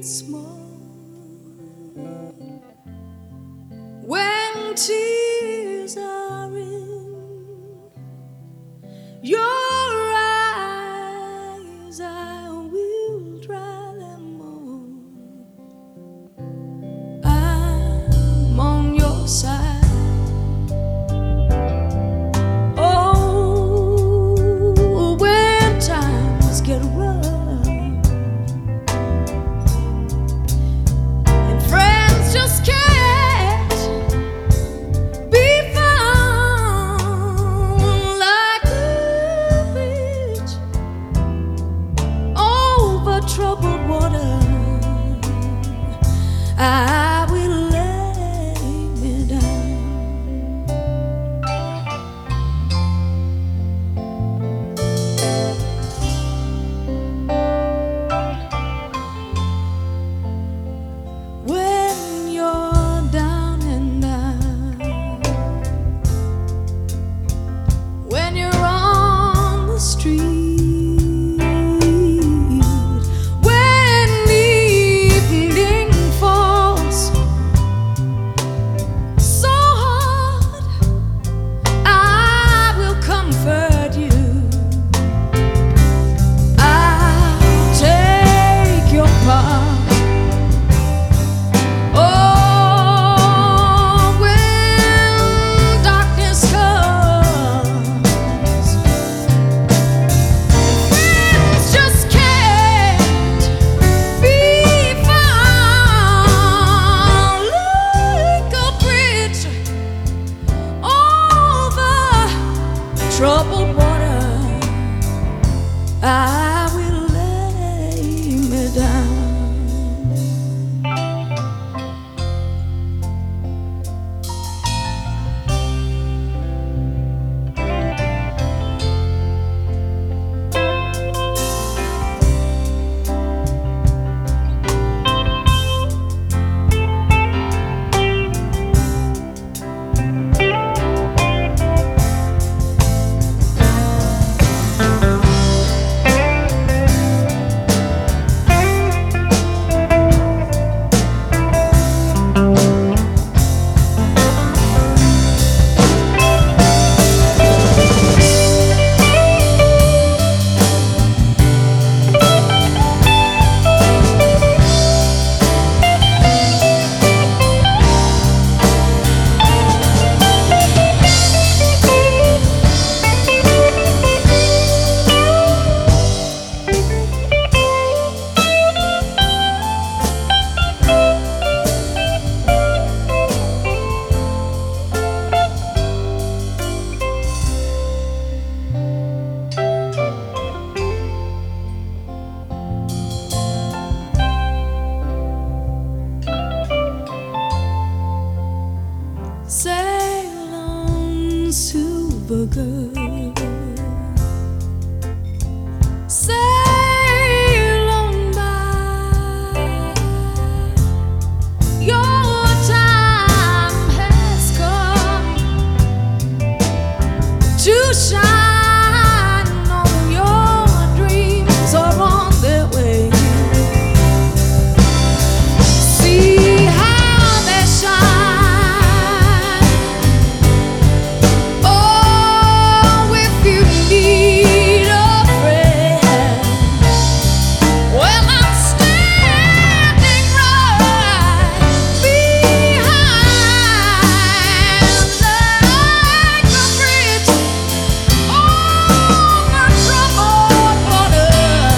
small when tears are in your eyes. I will dry them all. I'm on your side. Oh, when times get rough and friends just can't be found, like a bridge over troubled water, I will lay me down. When you're down and out, when you're on the street, when evening falls so hard, I will comfort you. I'll take your part. Oh, when darkness comes, friends just can't be found, like a bridge over troubled water, I will lay me down. Sail on, silver girl, sail on by. Your time has come to shine on your dreams are on their way. See how they shine. Oh, if you need a friend, well, I'm standing right behind, like a bridge over troubled water.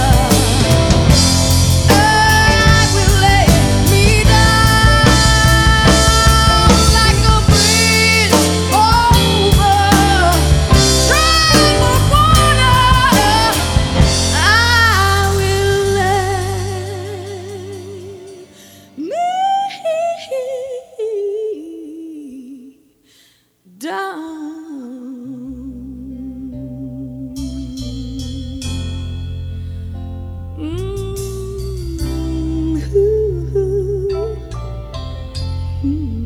I will lay me down, like a bridge over troubled water. I will lay me down.